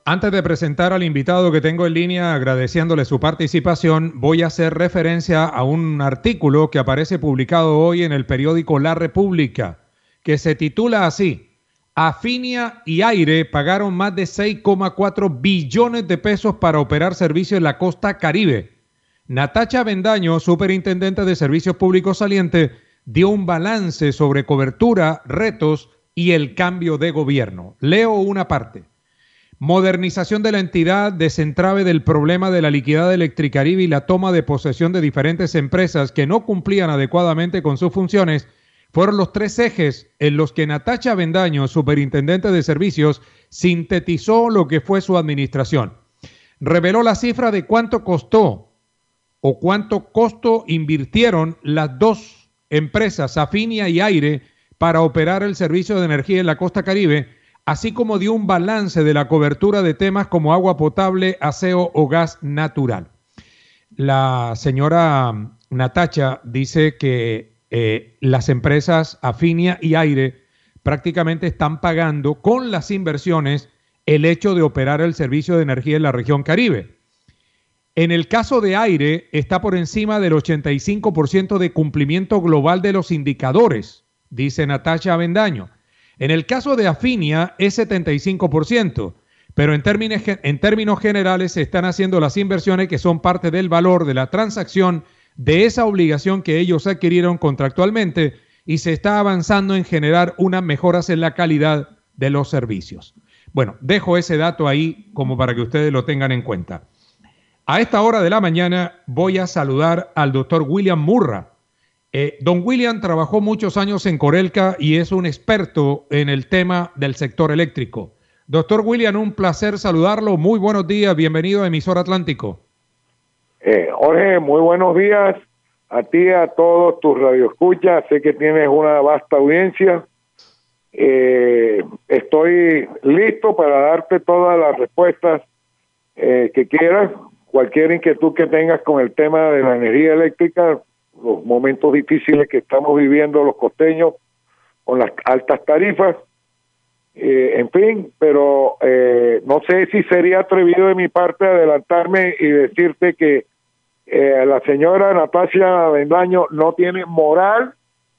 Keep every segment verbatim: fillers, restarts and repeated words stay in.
Antes de presentar al invitado que tengo en línea, agradeciéndole su participación, voy a hacer referencia a un artículo que aparece publicado hoy en el periódico La República, que se titula así: Afinia y Aire pagaron más de seis coma cuatro billones de pesos para operar servicios en la costa Caribe. Natacha Avendaño, superintendente de Servicios Públicos saliente, dio un balance sobre cobertura, retos y el cambio de gobierno. Leo una parte. Modernización de la entidad, desentrave del problema de la liquidez de Electricaribe y la toma de posesión de diferentes empresas que no cumplían adecuadamente con sus funciones fueron los tres ejes en los que Natacha Avendaño, superintendente de servicios, sintetizó lo que fue su administración. Reveló la cifra de cuánto costó o cuánto costo invirtieron las dos empresas, Afinia y Aire, para operar el servicio de energía en la costa Caribe, así como dio un balance de la cobertura de temas como agua potable, aseo o gas natural. La señora Natacha dice que eh, las empresas Afinia y Aire prácticamente están pagando con las inversiones el hecho de operar el servicio de energía en la región Caribe. En el caso de Aire está por encima del ochenta y cinco por ciento de cumplimiento global de los indicadores, dice Natacha Avendaño. En el caso de Afinia es setenta y cinco por ciento, pero en términos, en términos generales se están haciendo las inversiones que son parte del valor de la transacción de esa obligación que ellos adquirieron contractualmente y se está avanzando en generar unas mejoras en la calidad de los servicios. Bueno, dejo ese dato ahí como para que ustedes lo tengan en cuenta. A esta hora de la mañana voy a saludar al doctor William Murra. Eh, don William trabajó muchos años en Corelca y es un experto en el tema del sector eléctrico. Doctor William, un placer saludarlo. Muy buenos días. Bienvenido a Emisor Atlántico. Eh, Jorge, muy buenos días a ti, a todos tus radioescuchas. Sé que tienes una vasta audiencia. Eh, estoy listo para darte todas las respuestas eh, que quieras. Cualquier inquietud que tengas con el tema de la energía eléctrica, los momentos difíciles que estamos viviendo los costeños con las altas tarifas, eh, en fin, pero eh, no sé si sería atrevido de mi parte adelantarme y decirte que eh, la señora Natacha Avendaño no tiene moral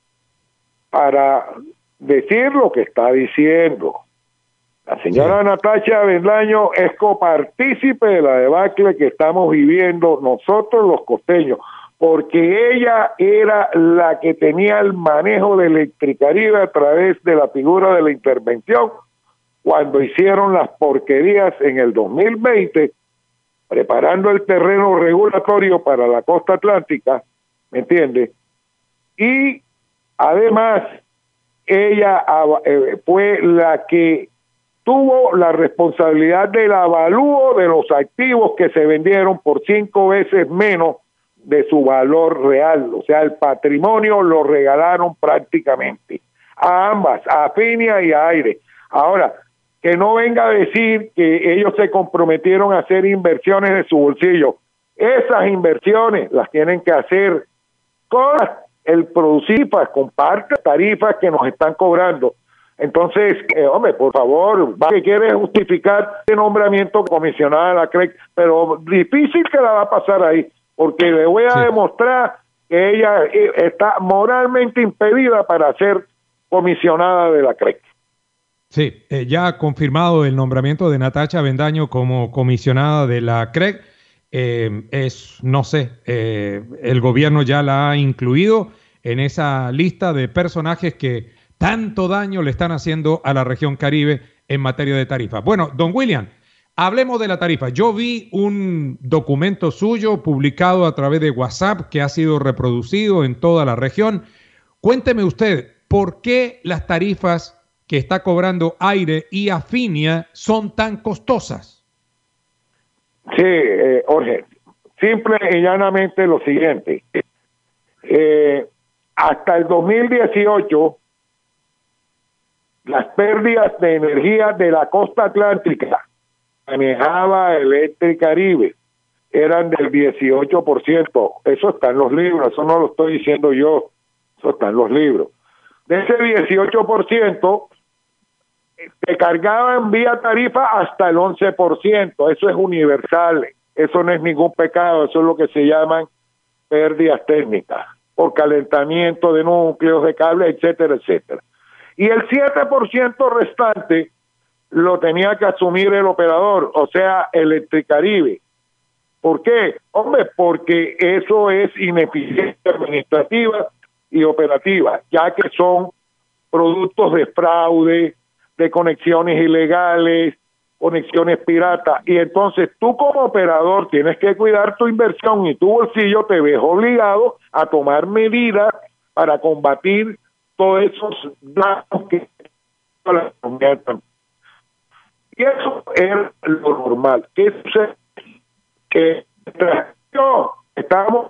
para decir lo que está diciendo. La señora sí. Natacha Avendaño es copartícipe de la debacle que estamos viviendo nosotros los costeños, porque ella era la que tenía el manejo de Electricaribe a través de la figura de la intervención cuando hicieron las porquerías en el dos mil veinte, preparando el terreno regulatorio para la costa atlántica, ¿me entiendes? Y además ella eh, fue la que tuvo la responsabilidad del avalúo de los activos que se vendieron por cinco veces menos de su valor real, o sea, el patrimonio lo regalaron prácticamente a ambas, a Afinia y a Aire. Ahora, que no venga a decir que ellos se comprometieron a hacer inversiones de su bolsillo. Esas inversiones las tienen que hacer con el Producifas, con parte de tarifas que nos están cobrando. Entonces, eh, hombre, por favor, va que quiere justificar el nombramiento comisionada de la C R E C, pero difícil que la va a pasar ahí, porque le voy a sí. demostrar que ella está moralmente impedida para ser comisionada de la C R E C. Sí, eh, ya ha confirmado el nombramiento de Natacha Avendaño como comisionada de la C R E C. Eh, es, no sé, eh, el gobierno ya la ha incluido en esa lista de personajes que tanto daño le están haciendo a la región Caribe en materia de tarifas. Bueno, don William, hablemos de la tarifa. Yo vi un documento suyo publicado a través de WhatsApp que ha sido reproducido en toda la región. Cuénteme usted, ¿por qué las tarifas que está cobrando Aire y Afinia son tan costosas? Sí, eh, Jorge, simple y llanamente lo siguiente. Eh, hasta el dos mil dieciocho, las pérdidas de energía de la costa atlántica manejaba Electricaribe eran del dieciocho por ciento. Eso está en los libros, eso no lo estoy diciendo yo, eso está en los libros. De ese dieciocho por ciento, te cargaban vía tarifa hasta el once por ciento. Eso es universal, eso no es ningún pecado, eso es lo que se llaman pérdidas técnicas por calentamiento de núcleos, de cables, etcétera, etcétera. Y el siete por ciento restante lo tenía que asumir el operador, o sea, Electricaribe. ¿Por qué? Hombre, porque eso es ineficiencia administrativa y operativa, ya que son productos de fraude, de conexiones ilegales, conexiones piratas, y entonces tú como operador tienes que cuidar tu inversión y tu bolsillo, te ves obligado a tomar medidas para combatir todos esos daños que la convierten. Y eso es lo normal. ¿Qué sucede? Que yo estábamos,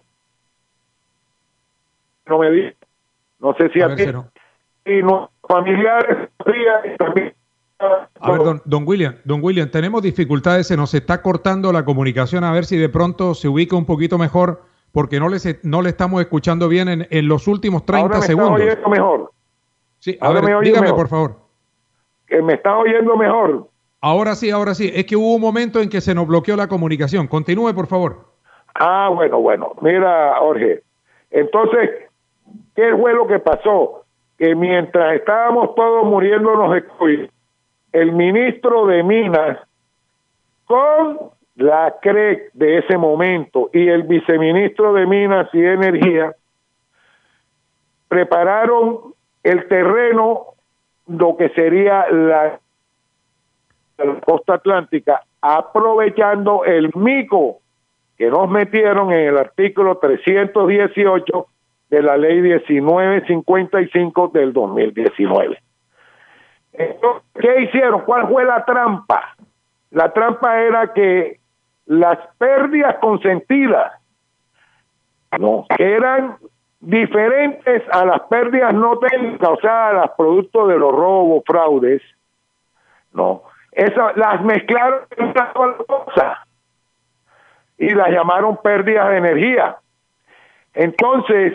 no me dice, no sé si a, a ti no. Y los familiares también. A ver, don, don William, don William, tenemos dificultades, se nos está cortando la comunicación, a ver si de pronto se ubica un poquito mejor, porque no le, no le estamos escuchando bien en, en los últimos treinta Ahora me segundos. Está oyendo mejor. Sí, a Ahora ver, dígame mejor. Por favor. Que me está oyendo mejor. Ahora sí, ahora sí. Es que hubo un momento en que se nos bloqueó la comunicación. Continúe, por favor. Ah, bueno, bueno. Mira, Jorge. Entonces, ¿qué fue lo que pasó? Que mientras estábamos todos muriéndonos de COVID, el ministro de Minas, con la C R E C de ese momento y el viceministro de Minas y Energía, prepararon el terreno, lo que sería la la costa atlántica, aprovechando el mico que nos metieron en el artículo trescientos dieciocho de la ley diecinueve cincuenta y cinco del dos mil diecinueve. Entonces, ¿qué hicieron? ¿Cuál fue la trampa? La trampa era que las pérdidas consentidas, no, que eran diferentes a las pérdidas no técnicas, o sea, a los productos de los robos, fraudes, no, esas las mezclaron en una sola cosa y las llamaron pérdidas de energía. Entonces,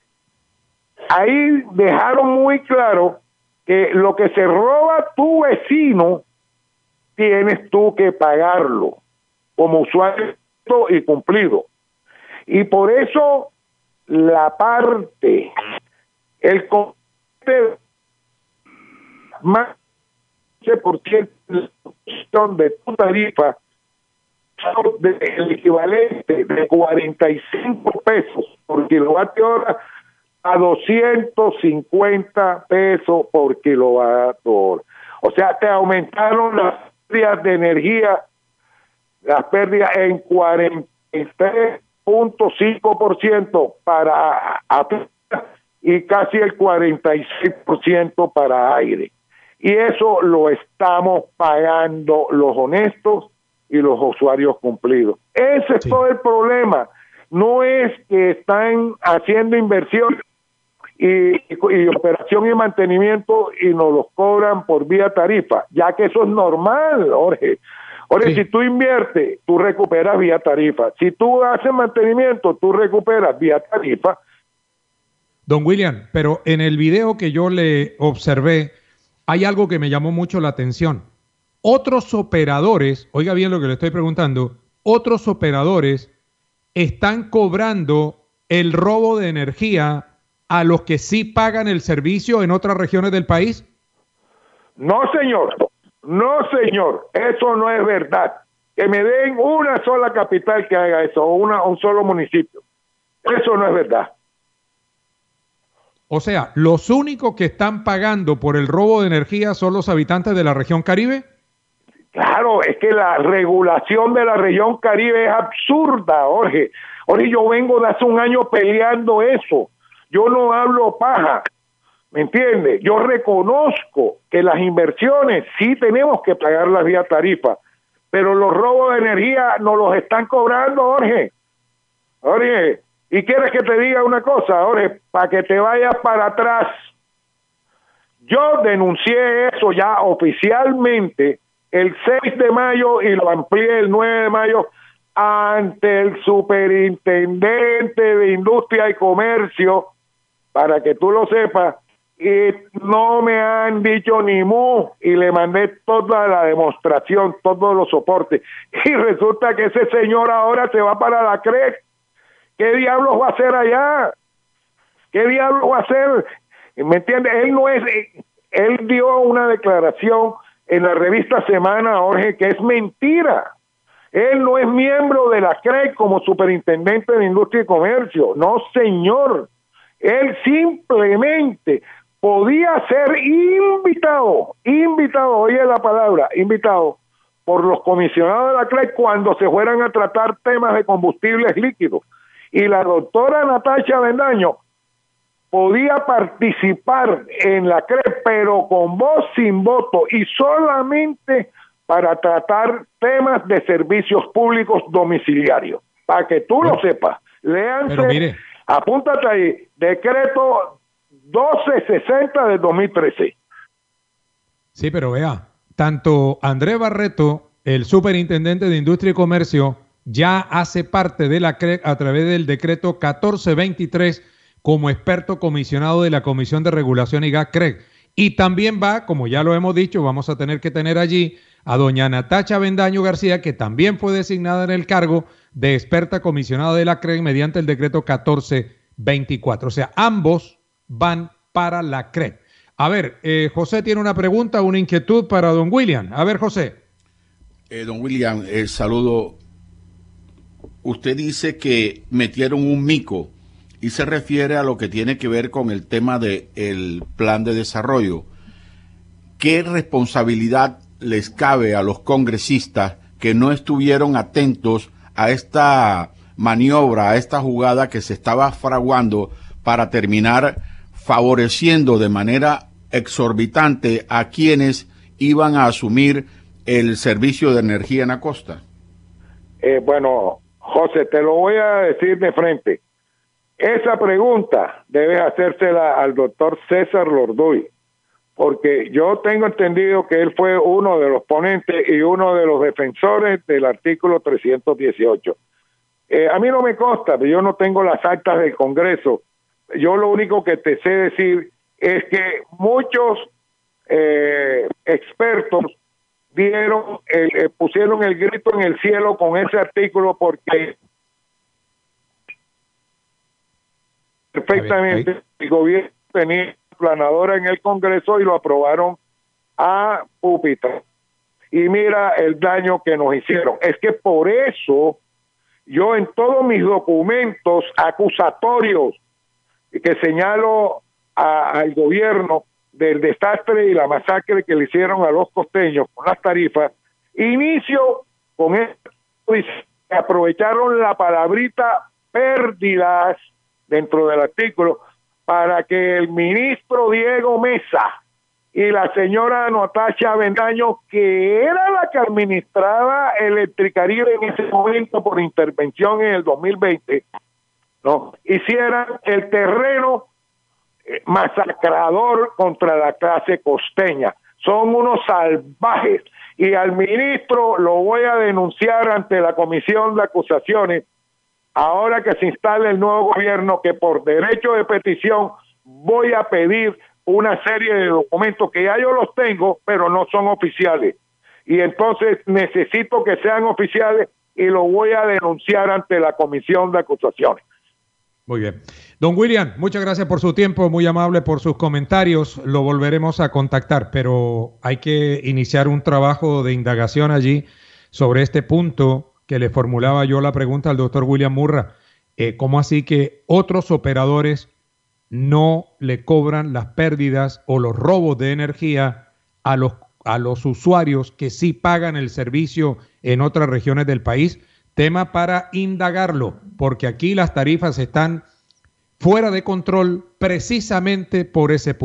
ahí dejaron muy claro que lo que se roba tu vecino, tienes tú que pagarlo como usuario y cumplido. Y por eso la parte, el coste más por ciento de tu tarifa, el equivalente de cuarenta y cinco pesos por kilovatio hora a doscientos cincuenta pesos por kilovatio hora. O sea, te aumentaron las pérdidas de energía, las pérdidas en cuarenta y tres punto cinco por ciento para y casi el cuarenta y seis por ciento para aire. Y eso lo estamos pagando los honestos y los usuarios cumplidos. Ese es sí. todo el problema. No es que están haciendo inversión y, y, y operación y mantenimiento y nos los cobran por vía tarifa, ya que eso es normal, Jorge. Jorge, sí. si tú inviertes, tú recuperas vía tarifa. Si tú haces mantenimiento, tú recuperas vía tarifa. Don William, pero en el video que yo le observé, hay algo que me llamó mucho la atención. Otros operadores, oiga bien lo que le estoy preguntando, otros operadores están cobrando el robo de energía a los que sí pagan el servicio en otras regiones del país. No, señor. No, señor. Eso no es verdad. Que me den una sola capital que haga eso, o una, un solo municipio. Eso no es verdad. O sea, ¿los únicos que están pagando por el robo de energía son los habitantes de la región Caribe? Claro, es que la regulación de la región Caribe es absurda, Jorge. Jorge, yo vengo de hace un año peleando eso. Yo no hablo paja, ¿me entiendes? Yo reconozco que las inversiones sí tenemos que pagarlas vía tarifa, pero los robos de energía nos los están cobrando, Jorge. Jorge, ¿y quieres que te diga una cosa, Jorge? Para que te vayas para atrás. Yo denuncié eso ya oficialmente el seis de mayo y lo amplié el nueve de mayo ante el superintendente de Industria y Comercio, para que tú lo sepas, y no me han dicho ni mu, y le mandé toda la demostración, todos los soportes, y resulta que ese señor ahora se va para la C R E C. ¿Qué diablos va a hacer allá? ¿Qué diablos va a hacer? ¿Me entiende? Él no es, él dio una declaración en la revista Semana, Jorge, que es mentira. Él no es miembro de la C R E C como superintendente de Industria y Comercio. No, señor. Él simplemente podía ser invitado, invitado, oye la palabra, invitado por los comisionados de la C R E C cuando se fueran a tratar temas de combustibles líquidos. Y la doctora Natacha Avendaño podía participar en la C R E C, pero con voz sin voto y solamente para tratar temas de servicios públicos domiciliarios. Para que tú bueno, lo sepas. Léanse, apúntate ahí, decreto doce sesenta del dos mil trece. Sí, pero vea, tanto Andrés Barreto, el superintendente de Industria y Comercio, ya hace parte de la C R E C a través del decreto catorce veintitrés como experto comisionado de la Comisión de Regulación y Gas C R E C. Y también va, como ya lo hemos dicho, vamos a tener que tener allí a doña Natacha Avendaño García, que también fue designada en el cargo de experta comisionada de la C R E C mediante el decreto catorce veinticuatro. O sea, ambos van para la C R E C. A ver, eh, José tiene una pregunta, una inquietud para don William. A ver, José. Eh, don William, el saludo. Usted dice que metieron un mico y se refiere a lo que tiene que ver con el tema del plan de desarrollo. ¿Qué responsabilidad les cabe a los congresistas que no estuvieron atentos a esta maniobra, a esta jugada que se estaba fraguando para terminar favoreciendo de manera exorbitante a quienes iban a asumir el servicio de energía en la costa? Eh, bueno, José, te lo voy a decir de frente. Esa pregunta debes hacérsela al doctor César Lorduy, porque yo tengo entendido que él fue uno de los ponentes y uno de los defensores del artículo trescientos dieciocho. Eh, a mí no me consta, yo no tengo las actas del Congreso. Yo lo único que te sé decir es que muchos eh, expertos dieron el, eh, pusieron el grito en el cielo con ese artículo porque perfectamente el gobierno tenía planadora en el Congreso y lo aprobaron a púlpito. Y mira el daño que nos hicieron. Es que por eso yo en todos mis documentos acusatorios que señalo a, al gobierno del desastre y la masacre que le hicieron a los costeños con las tarifas, inicio con esto, que aprovecharon la palabrita pérdidas dentro del artículo para que el ministro Diego Mesa y la señora Natacha Avendaño, que era la que administraba Electricaribe en ese momento por intervención en el dos mil veinte, ¿no?, hicieran el terreno masacrador contra la clase costeña. Son unos salvajes y al ministro lo voy a denunciar ante la Comisión de Acusaciones ahora que se instale el nuevo gobierno, que por derecho de petición voy a pedir una serie de documentos que ya yo los tengo, pero no son oficiales. Y entonces necesito que sean oficiales y lo voy a denunciar ante la Comisión de Acusaciones. Muy bien. Don William, muchas gracias por su tiempo, muy amable por sus comentarios. Lo volveremos a contactar, pero hay que iniciar un trabajo de indagación allí sobre este punto que le formulaba yo la pregunta al doctor William Murra. Eh, ¿Cómo así que otros operadores no le cobran las pérdidas o los robos de energía a los, a los usuarios que sí pagan el servicio en otras regiones del país? Tema para indagarlo, porque aquí las tarifas están fuera de control precisamente por ese punto.